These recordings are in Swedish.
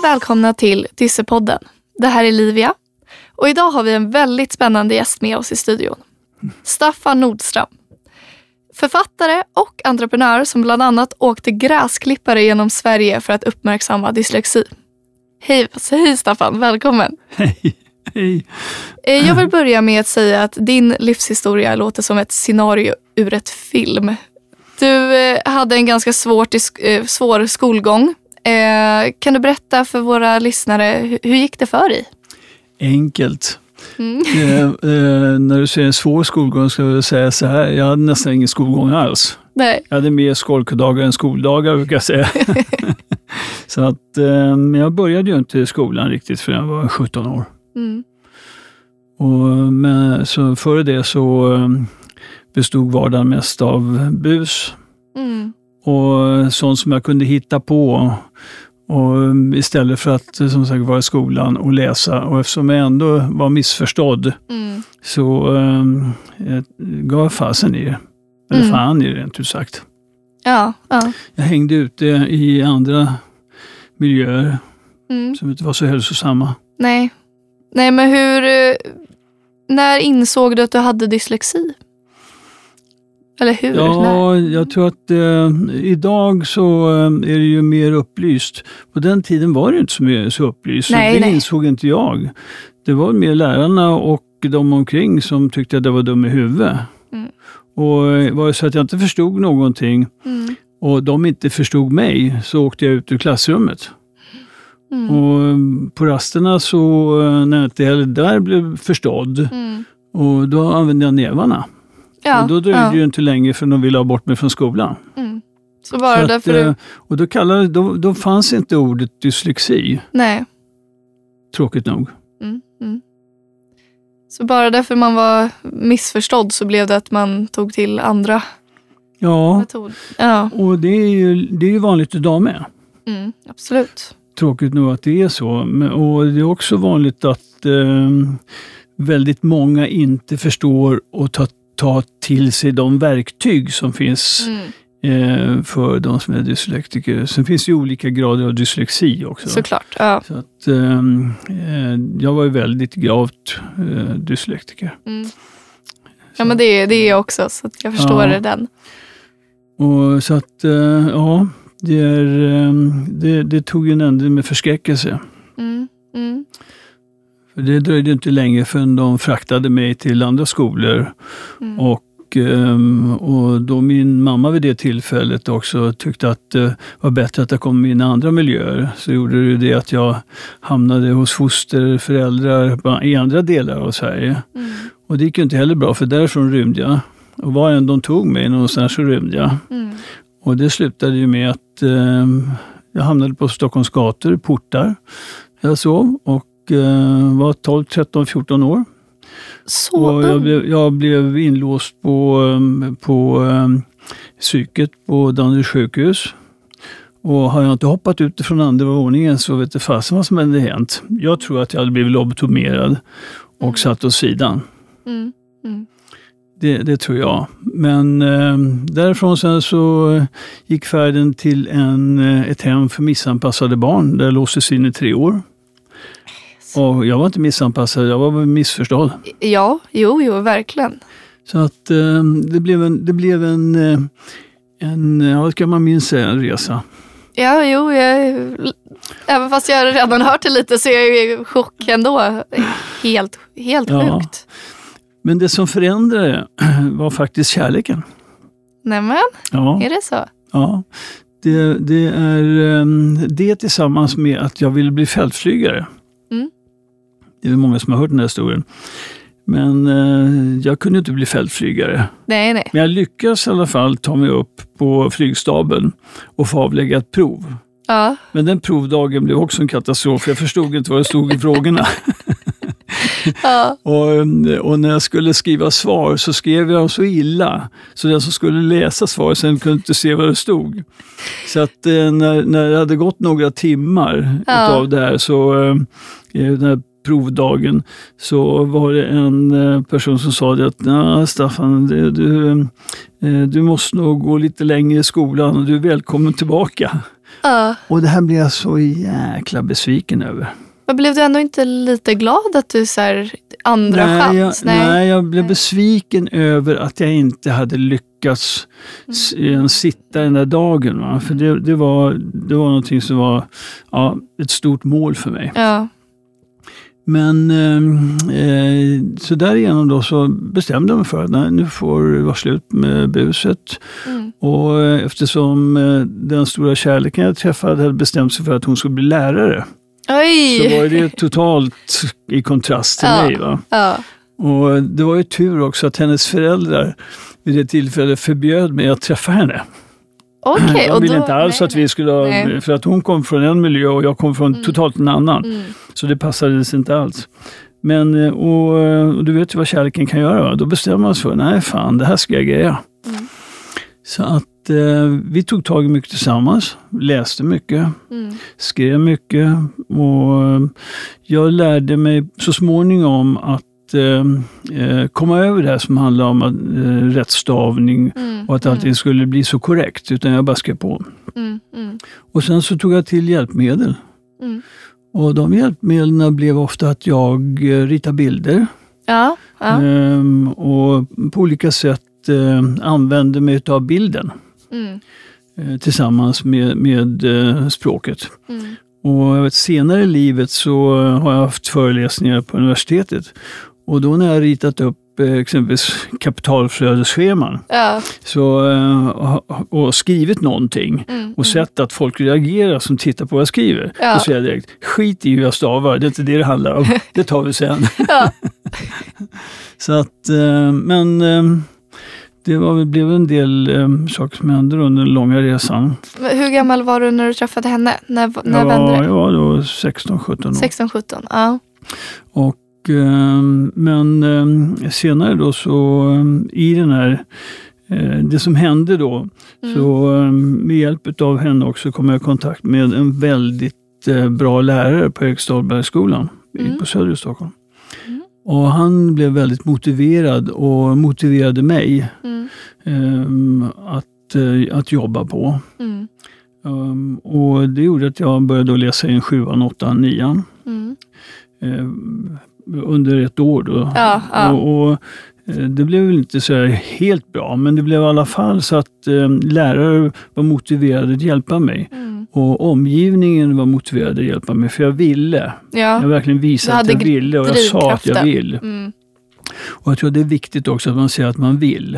välkomna till Dyssepodden. Det här är Livia. Och idag har vi en väldigt spännande gäst med oss i studion. Staffan Nordström. Författare och entreprenör som bland annat åkte gräsklippare genom Sverige för att uppmärksamma dyslexi. Hej Staffan, välkommen. Hej. Jag vill börja med att säga att din livshistoria låter som ett scenario ur ett film. Du hade en ganska svår skolgång. Kan du berätta för våra lyssnare, hur gick det för dig? Enkelt. När du säger svår skolgång ska jag säga så här. Jag hade nästan ingen skolgång alls. Nej. Jag hade mer skolkdagar än skoldagar, brukar jag säga. Så att jag började ju inte i skolan riktigt förrän jag var 17 år. Mm. Men så före det så bestod vardagen mest av bus. Mm. Och sånt som jag kunde hitta på. Och istället för att som sagt vara i skolan och läsa. Och eftersom jag ändå var missförstådd så gav jag fasen i det. Eller fan i det, rent ut sagt. Ja. Jag hängde ute i andra miljöer som inte var så hälsosamma. Nej, men när insåg du att du hade dyslexi? Eller hur? Ja, jag tror att idag så är det ju mer upplyst. På den tiden var det inte så upplyst. Det insåg inte jag. Det var mer lärarna och de omkring som tyckte att det var dum i huvudet. Och var det så att jag inte förstod någonting och de inte förstod mig, så åkte jag ut ur klassrummet. Och på rasterna så när jag inte heller där blev förstådd och då använde jag nävarna. Ja, och då dröjde det ju inte länge för de ville ha bort mig från skolan. Så bara därför och då fanns inte ordet dyslexi. Nej. Tråkigt nog. Så bara därför man var missförstådd så blev det att man tog till andra metoder. Ja. Och det är ju vanligt idag med. Absolut. Tråkigt nog att det är så. Och det är också vanligt att väldigt många inte förstår och ta till sig de verktyg som finns för de som är dyslektiker. Sen finns det ju olika grader av dyslexi också. Såklart, ja. Så att, jag var ju väldigt gravt dyslektiker. Ja, men det är jag också, så att jag förstår den. Och så att, det tog ju en ände med förskräckelse. För det dröjde inte länge förrän de fraktade mig till andra skolor. Och då min mamma vid det tillfället också tyckte att det var bättre att jag kom in i andra miljöer, så gjorde det att jag hamnade hos fosterföräldrar i andra delar av Sverige. Och det gick ju inte heller bra, för därifrån rymde jag. Och var än de tog mig någonstans så rymde jag. Och det slutade ju med att jag hamnade på Stockholms gator, portar. Jag sov och var 12, 13, 14 år. Och jag blev inlåst på psyket på Danderyds sjukhus. Och har jag inte hoppat ut från andra våningen så vet jag fasen vad som hade hänt. Jag tror att jag hade blivit lobotomerad och satt åt sidan. Det tror jag. Men därifrån sen så gick färden till ett hem för missanpassade barn. Där jag låstes in i 3 år. Och jag var inte missanpassad, jag var missförstådd. Ja, jo, verkligen. Så att det blev en vad ska man minst säga, en resa. Ja, även fast jag redan hört det lite så är jag i chock ändå. Helt sjukt. Men det som förändrade var faktiskt kärleken. Nämen, är det så? Ja, det är det tillsammans med att jag ville bli fältflygare. Det är många som har hört den här historien. Men jag kunde inte bli fältflygare. Nej. Men jag lyckades i alla fall ta mig upp på flygstaben och få avlägga ett prov. Ja. Men den provdagen blev också en katastrof. Jag förstod inte vad det stod i frågorna. Ja. Och när jag skulle skriva svar så skrev jag så illa. Så den som skulle läsa svar sen kunde inte se vad det stod. Så att när det hade gått några timmar av det här så den här provdagen så var det en person som sa det att Staffan, du måste nog gå lite längre i skolan och du är välkommen tillbaka. Och det här blev jag så jäkla besviken över. Men blev du ändå inte lite glad att du så här, andra chans? Nej, jag blev besviken över att jag inte hade lyckats sitta den där dagen. Va? För det var någonting som var ett stort mål för mig. Ja. Men så därigenom då så bestämde jag mig för att nu får det vara slut med buset. Och eftersom den stora kärleken jag träffade hade bestämt sig för att hon skulle bli lärare. Oj. Så var det totalt i kontrast till mig. Va? Ja. Och det var ju tur också att hennes föräldrar vid det tillfället förbjöd mig att träffa henne. Okay, de ville inte alls att vi skulle ha, för att hon kom från en miljö och jag kom från totalt en annan. Så det passade sig inte alls. Men, och du vet ju vad kärleken kan göra. Va? Då bestämmer man sig för, nej fan, det här ska jag greja. Så att vi tog tag i mycket tillsammans, läste mycket, skrev mycket. Och jag lärde mig så småningom att komma över det här som handlar om rättstavning och att allting skulle bli så korrekt, utan jag bara skrev på. Och sen så tog jag till hjälpmedel. Och de hjälpmedlen blev ofta att jag ritar bilder. Och på olika sätt använde mig av bilden tillsammans med språket. Och jag vet, senare i livet så har jag haft föreläsningar på universitetet. Och då när jag ritat upp exempelvis kapitalflödesscheman och skrivit någonting och sett att folk reagerar som tittar på vad jag skriver, då säger jag direkt, skit i hur jag stavar, det är inte det handlar om, det tar vi sen. Så att, men det blev en del saker som hände under den långa resan. Hur gammal var du när du träffade henne? När vände du? Jag var då 16-17 år. 16-17, ja. Och men senare då så i den här det som hände då så med hjälp av henne också kom jag i kontakt med en väldigt bra lärare på Eriksdalsbergsskolan på söder i Stockholm. Och han blev väldigt motiverad och motiverade mig att jobba på. Och det gjorde att jag började läsa in 7:an, 8:an, 9:an. Under ett år då. Och det blev väl inte så helt bra, men det blev i alla fall så att lärare var motiverade att hjälpa mig. Och omgivningen var motiverad att hjälpa mig, för jag ville. Jag verkligen visade att jag ville och jag sa att jag vill. Och jag tror det är viktigt också att man säger att man vill.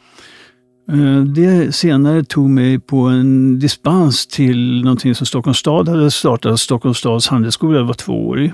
Det senare tog mig på en dispens till någonting som Stockholms stad hade startat. Stockholms stads handelsskola var 2-årig.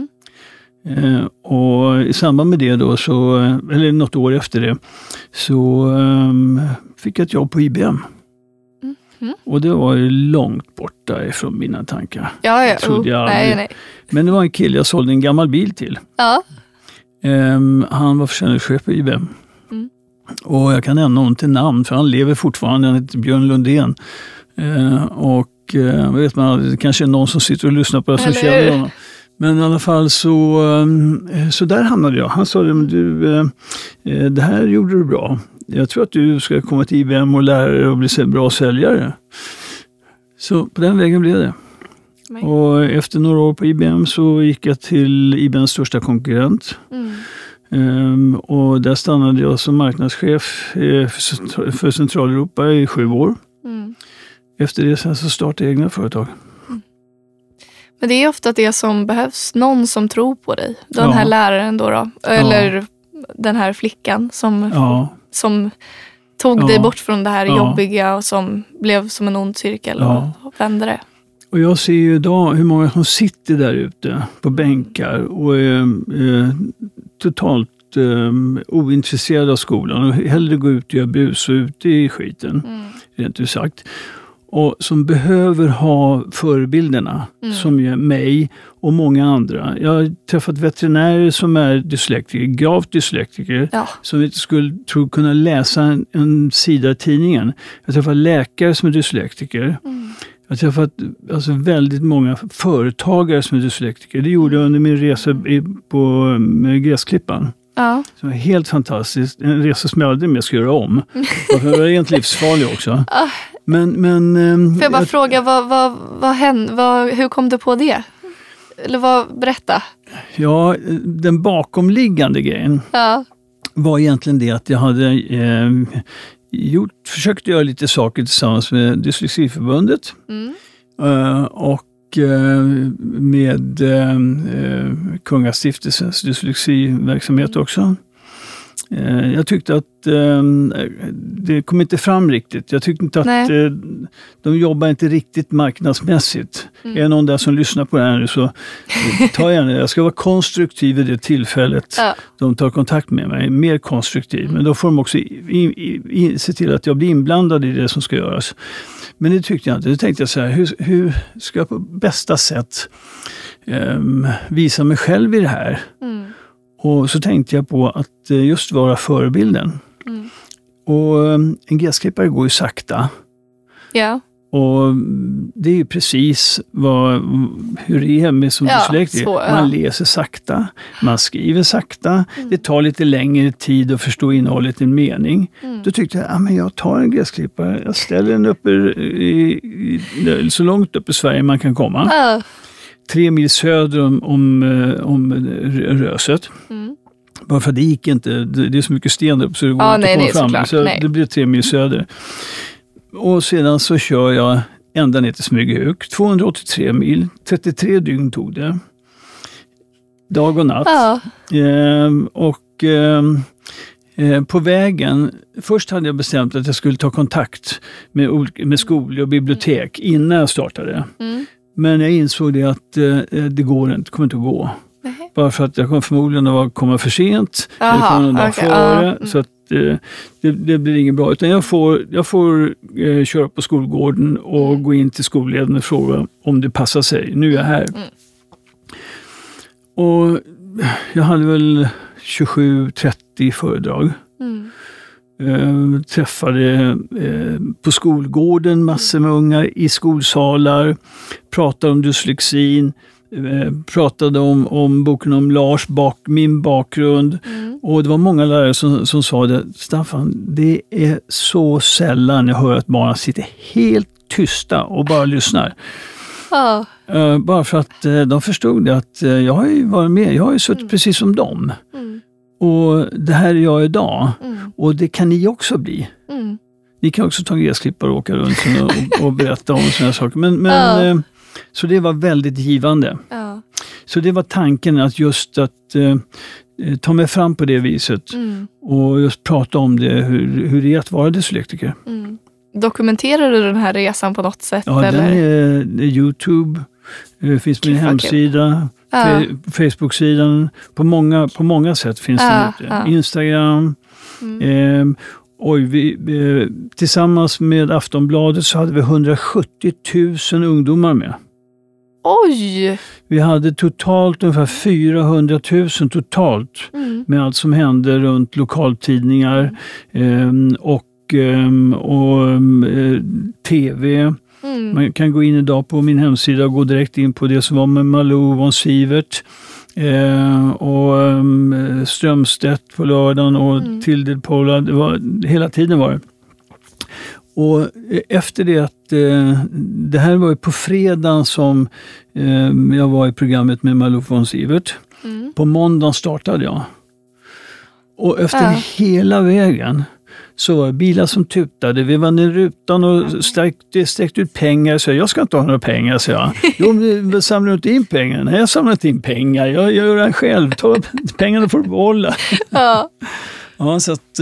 Och i samband med det då, eller något år efter det, så fick jag ett jobb på IBM. Och det var ju långt borta ifrån mina tankar. Trodde jag aldrig. Nej. Men det var en kille jag sålde en gammal bil till. Han var försäljningschef på IBM. Och jag kan nämna honom till namn, för han lever fortfarande. Han heter Björn Lundén. Och vet man, det kanske är någon som sitter och lyssnar på det som känner honom. Men i alla fall så där hamnade jag. Han sa, det här gjorde du bra. Jag tror att du ska komma till IBM och lära dig att bli en bra säljare. Så på den vägen blev det. Och efter några år på IBM så gick jag till IBMs största konkurrent. Och där stannade jag som marknadschef för Centraleuropa i 7 år. Efter det sen så startade jag egna företag. Men det är ofta det som behövs, någon som tror på dig. Den här läraren då. Eller den här flickan som tog dig bort från det här jobbiga och som blev som en ond cirkel och vände det. Och jag ser ju idag hur många som sitter där ute på bänkar och är totalt ointresserade av skolan och hellre gå ut och göra bus och ute i skiten, rent ut sagt. Och som behöver ha förebilderna som är mig och många andra. Jag har träffat veterinärer som är dyslektiker, gravt dyslektiker, som inte skulle kunna läsa en sida i tidningen. Jag har träffat läkare som är dyslektiker. Jag har träffat väldigt många företagare som är dyslektiker. Det gjorde jag under min resa på Gräsklippan. Det var helt fantastiskt. En resa som jag aldrig mer ska göra om. Den var rent livsfarlig också. Får jag bara fråga, vad hände? Hur kom du på det? Eller berätta. Ja, den bakomliggande grejen var egentligen det att jag hade försökt göra lite saker tillsammans med Dyslexiförbundet och med Kungastiftelsens dyslexiverksamhet också. Jag tyckte att det kom inte fram riktigt. Jag tyckte inte att de jobbar inte riktigt marknadsmässigt. Är någon där som lyssnar på det här nu så ta gärna. Jag ska vara konstruktiv i det tillfället de tar kontakt med mig. Mer konstruktiv. Men då får de också se till att jag blir inblandad i det som ska göras. Men det tyckte jag inte. Då tänkte jag så här, hur ska jag på bästa sätt visa mig själv i det här? Och så tänkte jag på att just vara förebilden. Och en gräsklippare går ju sakta. Ja. Och det är ju precis hur det är med som dyslektiker. Man läser sakta, man skriver sakta. Det tar lite längre tid att förstå innehållet i en mening. Då tyckte jag, jag tar en gräsklippare. Jag ställer den uppe så långt upp i Sverige man kan komma. 3 mil söder om Röset. Bara för att det gick inte. Det är så mycket sten upp så det går inte att komma fram. Så det blir 3 mil söder. Och sedan så kör jag ända ner till Smygehuk. 283 mil. 33 dygn tog det. Dag och natt. På vägen, först hade jag bestämt att jag skulle ta kontakt med skolor och bibliotek innan jag startade. Men jag insåg det att det kommer inte att gå. Bara för att jag kommer förmodligen att komma för sent. Eller kommer någon dag före. Så att det blir inget bra. Utan jag får köra på skolgården och gå in till skolledaren och fråga om det passar sig. Nu är jag här. Och jag hade väl 27-30 föredrag. Träffade på skolgården massor med ungar i skolsalar, pratade om dyslexin, pratade om boken om Lars, min bakgrund. Och det var många lärare som sa det, Staffan, det är så sällan jag hör att barnen sitter helt tysta och bara lyssnar. Bara för att de förstod det att jag har ju varit med, jag har ju suttit precis som dem. Och det här är jag idag. Och det kan ni också bli. Ni kan också ta en gräsklippare och åka runt och berätta om sådana saker. Men så det var väldigt givande. Så det var tanken att just att ta mig fram på det viset. Och just prata om det, hur det är att vara dyslektiker. Dokumenterar du den här resan på något sätt? Ja, eller? Den är YouTube. Det finns på min hemsida. Facebook-sidan. På många sätt finns den ute. Instagram. Tillsammans med Aftonbladet så hade vi 170 000 ungdomar med. Oj! Vi hade totalt ungefär 400 000 totalt med allt som hände runt lokaltidningar och tv. Man kan gå in idag på min hemsida och gå direkt in på det som var med Malou von Sivert och Strömstedt på lördagen och Tilde Pola. Det var hela tiden var det. Och efter det att det här var ju på fredagen som jag var i programmet med Malou von Sivert. På måndagen startade jag. Och efter hela vägen så var det bilar som tutade. Vi var ner i rutan och sträckte ut pengar. Så jag ska inte ha några pengar, så jag. Jo, samlar inte in pengar. Nej, jag samlar inte in pengar. Jag gör det själv. Pengarna får du behålla. Ja, så att...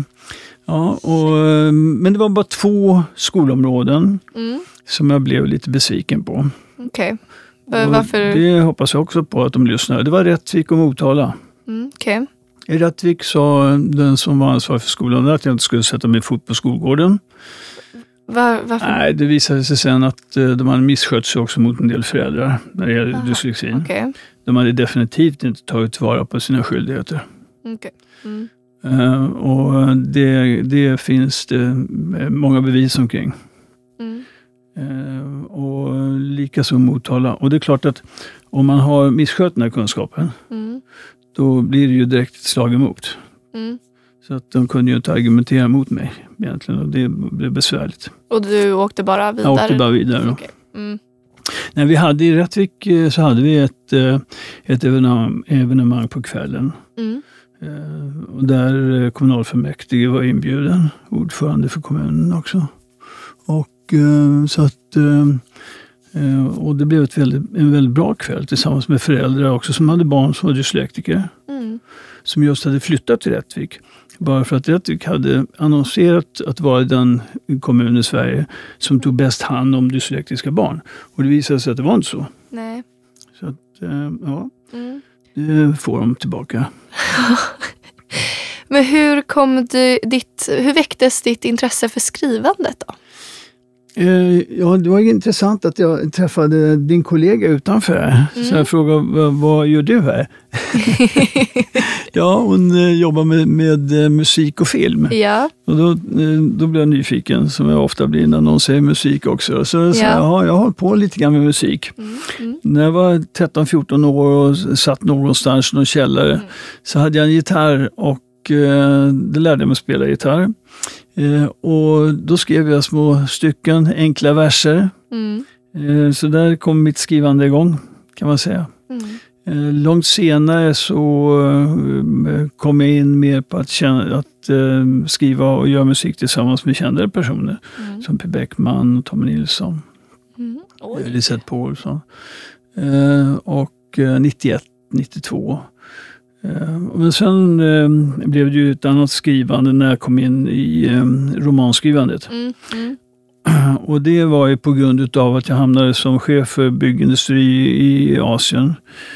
men det var bara 2 skolområden som jag blev lite besviken på. Okej. Varför? Det hoppas jag också på att de lyssnar. Det var Rättvik och Motala. Okej. I Rättvik sa den som var ansvarig för skolan att jag inte skulle sätta mig fot på skolgården. Varför? Nej, det visade sig sen att de hade misskött sig också mot en del föräldrar när det gäller dyslexin. Okay. De hade definitivt inte tagit tillvara på sina skyldigheter. Okay. Och det finns det många bevis omkring. Och likaså Motala. Och det är klart att om man har misskött den här kunskapen då blir det ju direkt ett slag emot. Så att de kunde ju inte argumentera mot mig egentligen och det blev besvärligt. Och du åkte bara vidare? Jag åkte bara vidare. Okay. När vi hade i Rättvik så hade vi ett evenemang på kvällen. Och där kommunalfullmäktige var inbjuden, ordförande för kommunen också. Och så att och det blev en väldigt bra kväll tillsammans med föräldrar också som hade barn som var dyslektiker. Som just hade flyttat till Rättvik. Bara för att Rättvik hade annonserat att vara den kommun i Sverige som tog bäst hand om dyslektiska barn. Och det visade sig att det var inte så. Nej. Så att, det får de tillbaka. Men hur väcktes ditt intresse för skrivandet då? Ja, det var intressant att jag träffade din kollega utanför. Så jag frågade, vad gör du här? Ja, hon jobbar med musik och film. Ja. Och då blev jag nyfiken, som jag ofta blir när någon säger musik också. Så jag sa, jag har på lite grann med musik. När jag var 13-14 år och satt någonstans i någon källare så hade jag en gitarr och det lärde jag mig att spela gitarr. Och då skrev jag små stycken, enkla verser. Så där kom mitt skrivande igång, kan man säga. Långt senare så kom jag in mer på att skriva och göra musik tillsammans med kända personer. Som P. Bäckman och Tommy Nilsson. Elisabeth Paulsson. Och 91, 92. Men sen blev det ju ett annat skrivande när jag kom in i romanskrivandet. Och det var ju på grund av att jag hamnade som chef för byggindustri i Asien.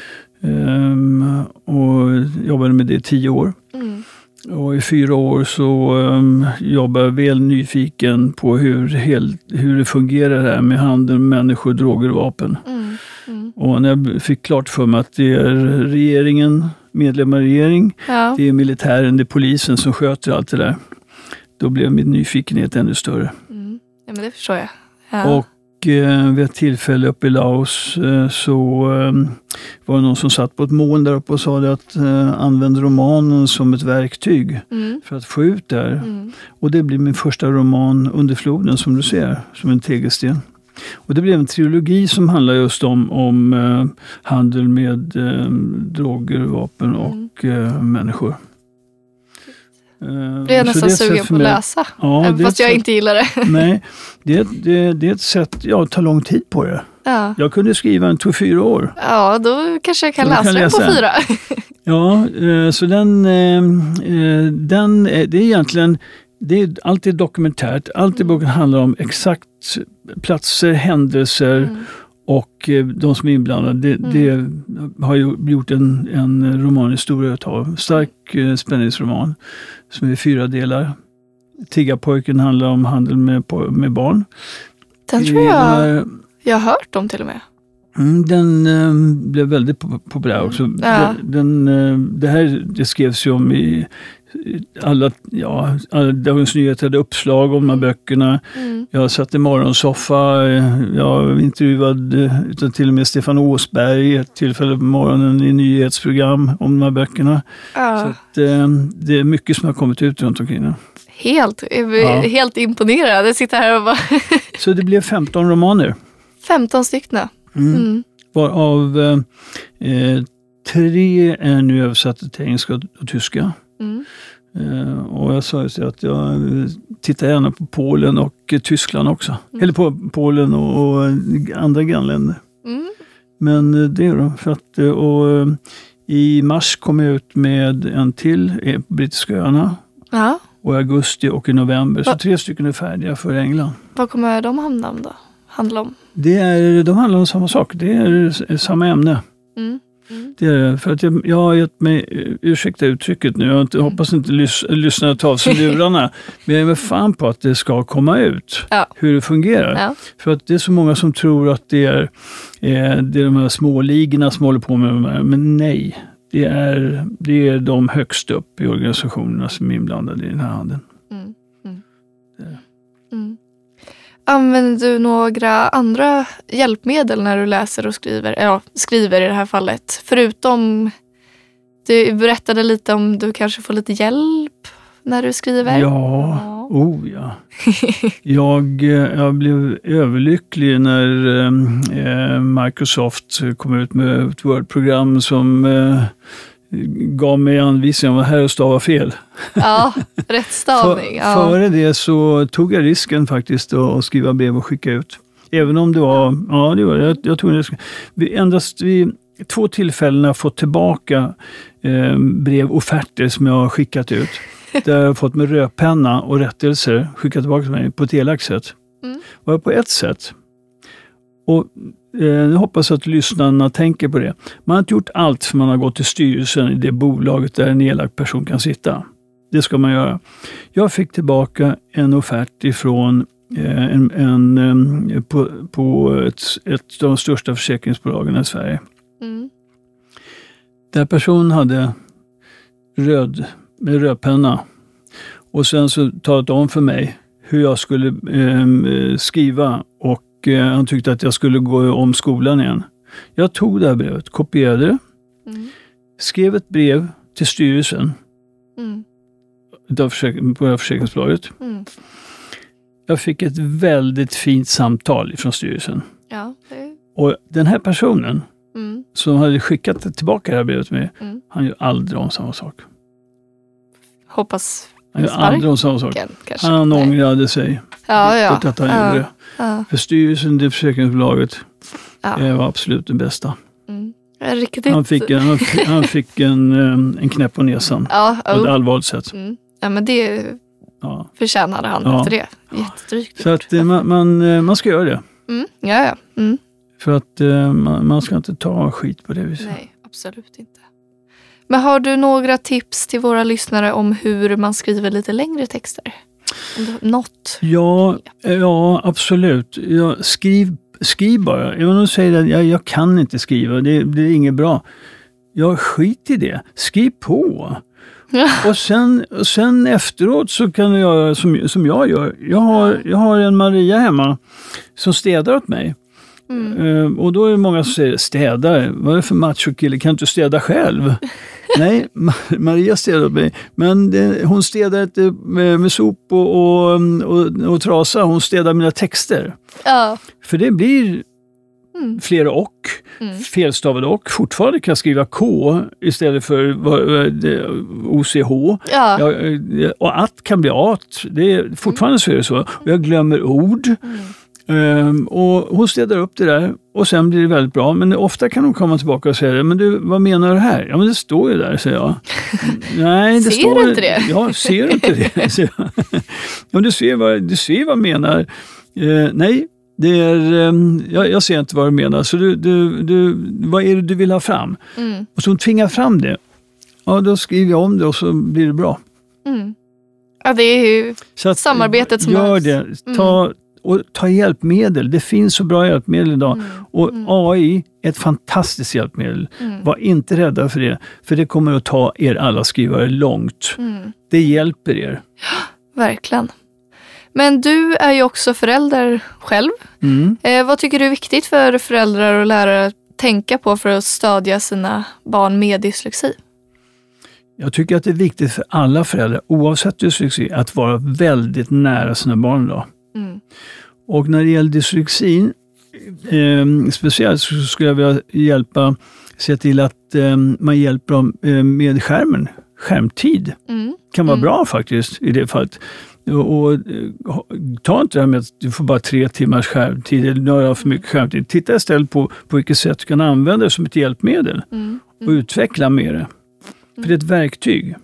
Och jobbade med det i 10 år. Och i 4 år så jobbade jag väl nyfiken på hur det fungerar här med handel med människor, droger och vapen. Och när jag fick klart för mig att det är regeringen, medlemmar i regering, det är militären, det är polisen som sköter allt det där. Då blev min nyfikenhet ännu större. Ja, men det förstår jag. Ja. Och vid ett tillfälle uppe i Laos så var det någon som satt på ett moln där uppe och sa att använda romanen som ett verktyg för att få ut där. Och det blev min första roman, Under floden, som du ser, som en tegelsten. Och det blev en trilogi som handlar just om handel med droger, vapen och människor. Det är nästan sugen på att läsa, fast jag inte gillar det. Nej, det är ett sätt, ta lång tid på det. Ja. Jag kunde skriva en 2-4 år. Ja, då kanske jag kan läsa den på 4. Ja, så det är egentligen, det är alltid dokumentärt. Alltid boken handlar om exakt platser, händelser och de som är inblandade. Det har ju gjort en romanhistoria utav. Stark spänningsroman som är 4 delar. Tiggarpojken handlar om handel med barn. Den tror jag har hört om till och med. Den blev väldigt populär också. Ja. Det skrevs ju om i alla Dagens Nyheter hade uppslag om de här böckerna. Jag satt i morgonsoffa, jag intervjuade utan till och med Stefan Åsberg ett tillfälle på morgonen i nyhetsprogram om de här böckerna. Ja. Så att, det är mycket som har kommit ut runt omkring den. Helt imponerad. Jag sitter här och bara... Så det blev 15 romaner. 15 stycken. Varav 3 är nu översatta till engelska och tyska. Och jag sa ju att jag tittar gärna på Polen och Tyskland också. Eller på Polen och andra grannländer. Men det är då för att... Och i mars kom jag ut med en till på Brittiska öarna. Ja. Och i augusti och i november. Så 3 stycken är färdiga för England. Vad kommer de handla om? De handlar om samma sak. Det är samma ämne. Det är för att jag har gett mig, ursäkta uttrycket nu, jag hoppas inte lyssnare tar av sig lurarna, men jag är fan på att det ska komma ut hur det fungerar. Ja. För att det är så många som tror att det är de här små ligorna som håller på med de här, men nej. Det är de högst upp i organisationerna som är inblandade i den här handeln. Använder du några andra hjälpmedel när du läser och skriver? Ja, skriver i det här fallet. Förutom, du berättade lite om du kanske får lite hjälp när du skriver? Ja. Jag blev överlycklig när Microsoft kom ut med ett Word-program som gav mig anvisningar om vad här och stava fel. Ja, rätt stavning. Före det så tog jag risken faktiskt att skriva brev och skicka ut. Även om det var, jag tog en risk. Endast vid 2 tillfällen har jag fått tillbaka brevofferter som jag har skickat ut. Där jag har fått med rödpenna och rättelser skickat tillbaka till mig på ett elakt sätt. Var på ett sätt. Och jag hoppas att lyssnarna tänker på det. Man har inte gjort allt för man har gått till styrelsen i det bolaget där en elak person kan sitta. Det ska man göra. Jag fick tillbaka en offert ifrån på ett av de största försäkringsbolagen i Sverige. Där personen hade med rödpenna och sen så talat om för mig hur jag skulle skriva och han tyckte att jag skulle gå om skolan igen. Jag tog det här brevet, kopierade det, skrev ett brev till styrelsen på försäkringsbolaget. Jag fick ett väldigt fint samtal från styrelsen. Ja, och den här personen som hade skickat tillbaka det här brevet med han gör aldrig om samma sak. Hoppas han gör aldrig om samma sak. Kanske. Han ångrade sig. Att han gjorde det. För styrelsen, det försäkringsbolaget var absolut det bästa. Riktigt. Han fick en knäpp på näsan på ett allvarligt sätt. Ja, men det förtjänade han efter det. Jättedrygt. Så att man ska göra det. För att man ska inte ta skit på det viset. Nej, absolut inte. Men har du några tips till våra lyssnare om hur man skriver lite längre texter? Något? Ja, absolut. Skriv bara. Även om du säger att jag kan inte skriva, det är inget bra. Jag skit i det. Skriv på. Och sen efteråt så kan du göra som jag gör. Jag har en Maria hemma som städar åt mig. Och då är det många som säger, städar? Vad är det för macho-kille? Kan du inte städa själv? Nej, Maria städar åt mig. Men hon städar inte med sop och trasa. Hon städar mina texter. Ja. För det blir flera felstavade och. Fortfarande kan jag skriva K istället för OCH. Ja. Och att kan bli at. Det är fortfarande så är det så. Och jag glömmer ord. Och hon städar upp det där och sen blir det väldigt bra, men ofta kan hon komma tillbaka och säga, men du, vad menar du här? Ja, men det står ju där, säger jag. Nej, det ser du inte det? Ja, ser du inte det? Säger jag. Ja, du ser vad jag menar. Nej, det är, jag ser inte vad du menar, så vad är det du vill ha fram? Och så hon tvingar fram det. Ja, då skriver jag om det och så blir det bra. Ja, det är ju samarbetet som gör det. Ta hjälpmedel. Det finns så bra hjälpmedel idag. Och AI är ett fantastiskt hjälpmedel. Var inte rädda för det. För det kommer att ta er alla skrivare långt. Det hjälper er. Ja, verkligen. Men du är ju också förälder själv. Vad tycker du är viktigt för föräldrar och lärare att tänka på för att stödja sina barn med dyslexi? Jag tycker att det är viktigt för alla föräldrar, oavsett dyslexi, att vara väldigt nära sina barn idag. Och när det gäller dyslexin, speciellt så skulle jag vilja se till att man hjälper dem med skärmen. Skärmtid kan vara bra faktiskt i det fallet. Och ta inte det här med att du får bara 3 timmars skärmtid eller några för mycket skärmtid. Titta istället på vilket sätt du kan använda det som ett hjälpmedel och utveckla med det. För det är ett verktyg.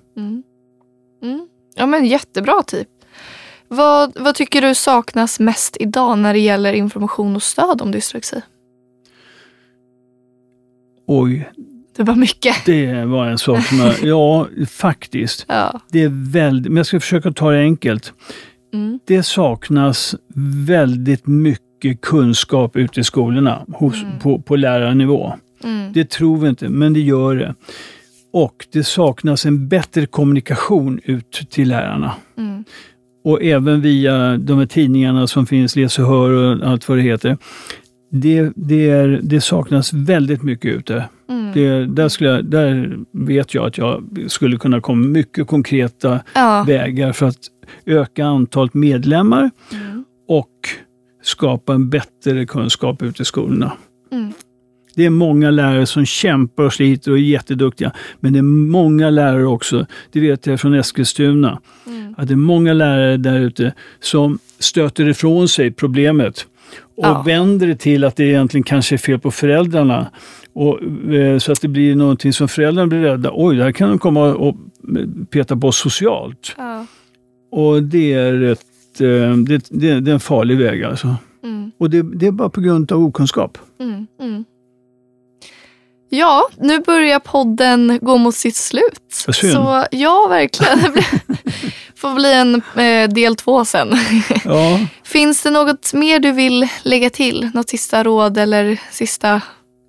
Ja, men jättebra typ. Vad tycker du saknas mest idag när det gäller information och stöd om dyslexi? Oj. Det var mycket. Det var en sak som ja, faktiskt. Ja. Det är väldigt, men jag ska försöka ta det enkelt. Det saknas väldigt mycket kunskap ute i skolorna på lärarnivå. Det tror vi inte, men det gör det. Och det saknas en bättre kommunikation ut till lärarna. Och även via de här tidningarna som finns, Läs och hör och allt vad det heter. det saknas väldigt mycket ute. Där vet jag att jag skulle kunna komma mycket konkreta vägar för att öka antalet medlemmar och skapa en bättre kunskap ute i skolorna. Det är många lärare som kämpar och sliter och är jätteduktiga. Men det är många lärare också, det vet jag från Eskilstuna, att det är många lärare där ute som stöter ifrån sig problemet och vänder det till att det egentligen kanske är fel på föräldrarna. Och, så att det blir någonting som föräldrarna blir rädda. Oj, där kan de komma och peta på socialt. Och det är det är en farlig väg alltså. Och det är bara på grund av okunskap. Ja, nu börjar podden gå mot sitt slut. Så ja, verkligen. Det får bli en del 2 sen. Ja. Finns det något mer du vill lägga till? Något sista råd eller sista...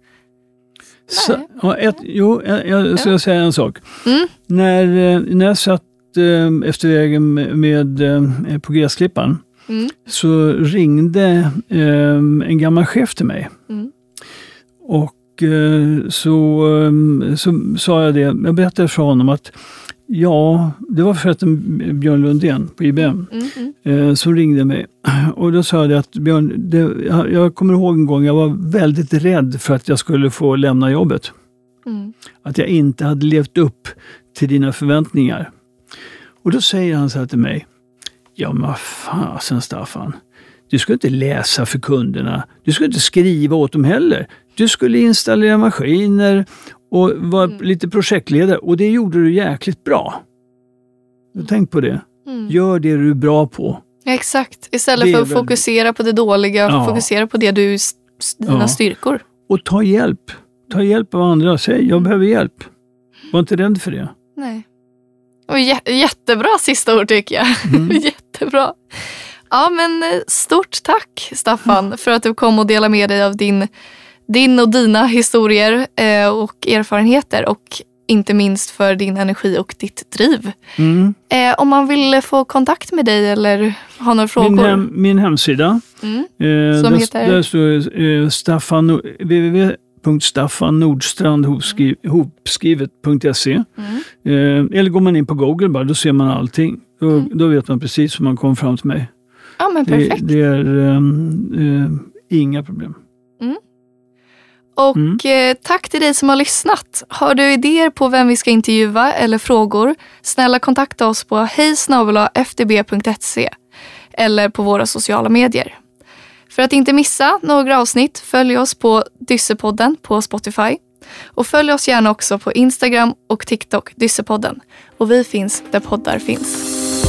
Jag ska säga en sak. När jag satt efter vägen på Gräsklippan så ringde en gammal chef till mig. Och så sa jag det. Jag berättade för honom att det var för att Björn Lundén på IBM som ringde mig. Och då sa jag att Björn, jag kommer ihåg en gång jag var väldigt rädd för att jag skulle få lämna jobbet. Att jag inte hade levt upp till dina förväntningar. Och då säger han så här till mig. Ja, men fasen Staffan. Du skulle inte läsa för kunderna. Du skulle inte skriva åt dem heller. Du skulle installera maskiner och vara lite projektledare. Och det gjorde du jäkligt bra. Tänk på det. Gör det du är bra på. Exakt. Istället för att fokusera på det dåliga. Fokusera på det dina styrkor. Och ta hjälp. Ta hjälp av andra. Säg, jag behöver hjälp. Var inte rädd för det. Nej. Och jättebra sista ord tycker jag. Jättebra. Ja, men stort tack Staffan för att du kom och delade med dig av din och dina historier och erfarenheter och inte minst för din energi och ditt driv. Om man vill få kontakt med dig eller ha några frågor? Min hemsida. Som heter? Där står www.staffannordstrand.se eller går man in på Google bara, då ser man allting. Då vet man precis hur man kommer fram till mig. Ja, men perfekt. Det är inga problem. Och tack till dig som har lyssnat. Har du idéer på vem vi ska intervjua eller frågor, snälla kontakta oss på hej@ftb.se eller på våra sociala medier. För att inte missa några avsnitt, följ oss på Dyssepodden på Spotify. Och följ oss gärna också på Instagram och TikTok, Dyssepodden. Och vi finns där poddar finns.